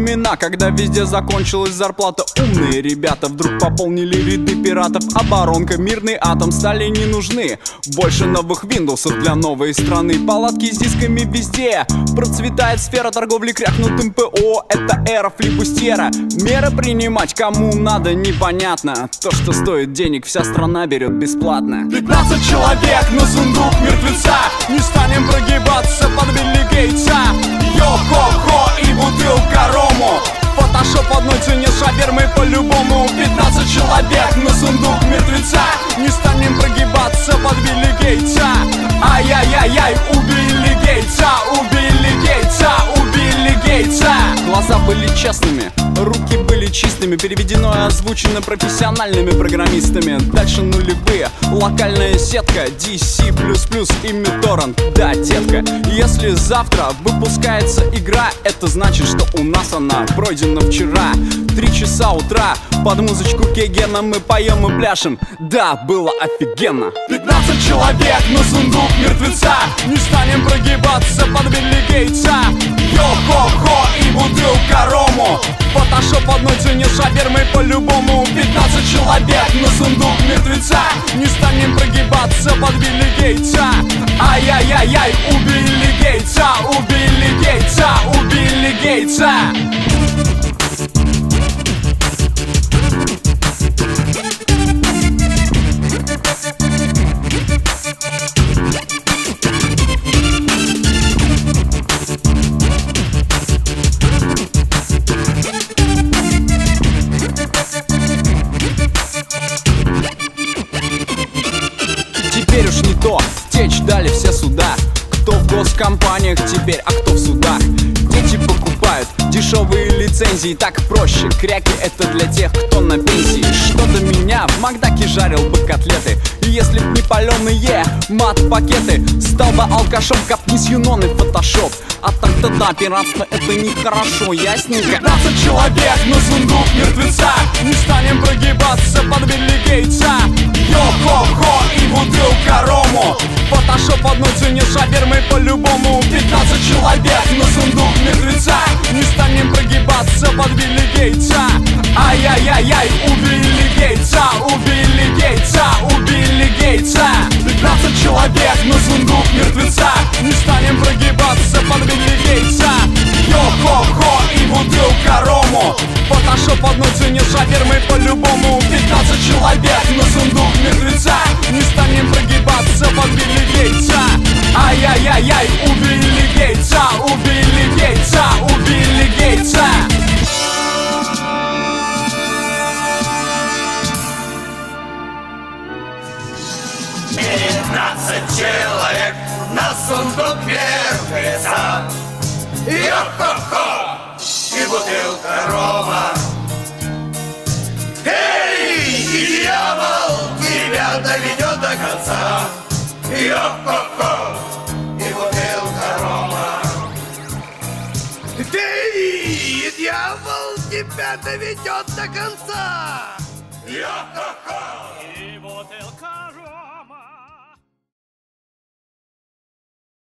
времена, когда везде закончилась зарплата. Умные ребята вдруг пополнили ряды пиратов. Оборонка, мирный атом стали не нужны. Больше новых Windows'ов для новой страны. Палатки с дисками везде. Процветает сфера торговли крякнутым ПО. Это эра флибустьера. Меры принимать кому надо непонятно. То, что стоит денег, вся страна берет бесплатно. 15 человек на сундук мертвеца. Не станем прогибаться под Билли Гейтса. Йо-хо-хо и бутылка рому. Фотошоп в одной цене с шавермой по-любому. 15 человек на сундук мертвеца. Не станем прогибаться под Билли Гейтса. Ай-яй-яй-яй, убили Гейтса, убили Гейтса, убили Гейтса. Глаза были честными, руки были чистыми. Переведено и озвучено профессиональными программистами. Дальше нулевые, локальная сетка, DC++ и MidTorrent. Да, детка, если завтра выпускается игра, это значит, что у нас она пройдена вчера. 3 часа утра, под музычку Кегена мы поем и пляшем. Да, было офигенно. 15 человек на сундук мертвеца. Не станем прогибаться под Билли Гейтса. Йо-хо-хо и бутылка рому. Фотошоп в одной цене с шавермой по-любому. 15 человек на сундук мертвеца. Не станем прогибаться под Билли Гейтса. Ай-яй-яй-яй, убили Гейтса, убили Гейтса, убили Гейтса. Теперь уж не то, течь дали все суда. Кто в госкомпаниях теперь, а кто в судах. Дети покупают дешевые лицензии. Так проще, кряки это для тех, кто на пенсии. Что до меня, в Макдаке жарил бы котлеты. И если б не паленые мат-пакеты, стал бы алкашом, капни с юноны фотошоп. А так-то да, пиратство это нехорошо, ясненько. 15 человек на сундук мертвеца. Не станем прогибаться под Билли Гейтса. Йо-хо-хо и бутылка рому. Фотошоп в одной цене с шавермой по-любому. 15 человек на сундук мертвеца. Не станем прогибаться под Билли Гейтса. Ай-яй-яй-яй, убили Гейтса, убили Гейтса, убили Гейтса. 15 человек на сундук мертвеца. Не станем прогибаться под Билли Гейтса. Йо-хо-хо и бутылка рому. Фотошоп в одной цене с шавермой по-любому. 15 человек на сундук мертвеца. Не станем прогибаться под Билли Гейтса. Ай-яй-яй-яй, убили Гейтса, убили Гейтса, убили Гейтса. 15 человек на сундук мертвеца. Йо-хо-хо и бутылка рома. Эй, дьявол, тебя доведет до конца. Йо-хо-хо и бутылка рома. Эй, дьявол, тебя доведет до конца. Йо-хо-хо.